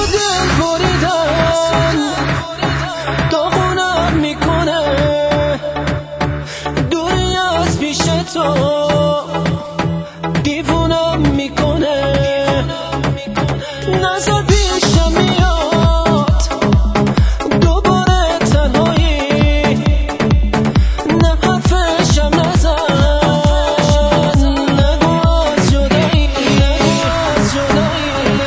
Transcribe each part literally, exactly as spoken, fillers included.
دل بریدن داغونم میکنه، دوری از پیش تو دیوونم میکنه. نظر پیشم میاد دوباره تنهایی، نه حرفشم نزن، نگو از جدایی، نگو از جدایی.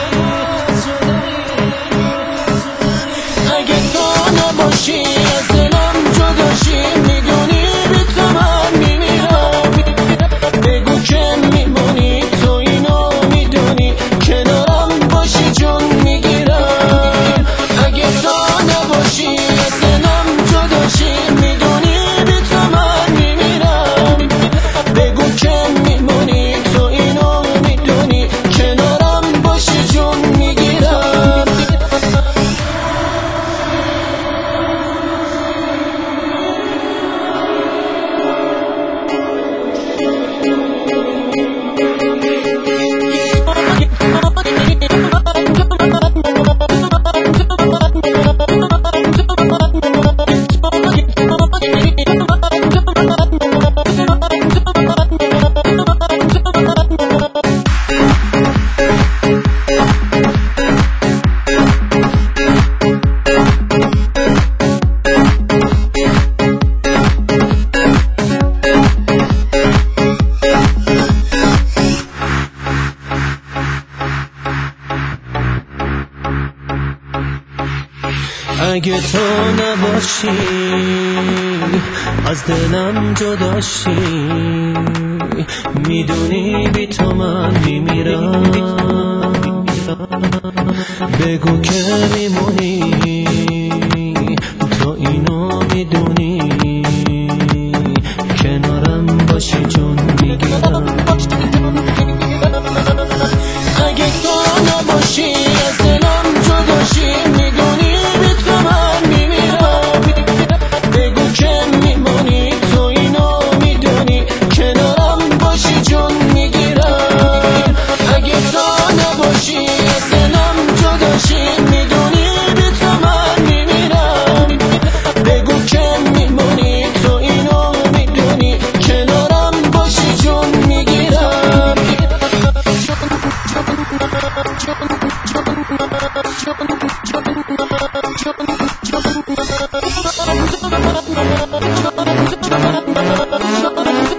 اگه تو نباشی از دلم جداشی، میدونی بی تو من میمیرم. بگو که میمونی، تو اینو میدونی، کنارم باشی جون میگیرم. اگه تو نباشی از دلم جداشی، میدونی بی تو من میمیرم. بگو که میمونی، تو اینو میدونی، کنارم باشی جون میگیرم. اگه تو نباشی از دلم جداشی، میدونی بی تو من میمیرم. بگو که میمونی، تو اینو میدونی، کنارم باشی جون میگیرم. اگه تو نباشی از دلم جداشی، میدونی بی تو من میمیرم. بگو که میمونی، تو اینو میدونی، کنارم باشی جون میگیرم. اگه تو نباشی از دلم جداشی، میدونی بی تو من میمیرم. بگو که میمونی، تو اینو میدونی، کنارم باشی جون میگیرم. John, John, John, John, John, John, John, John, John, John, John, John, John,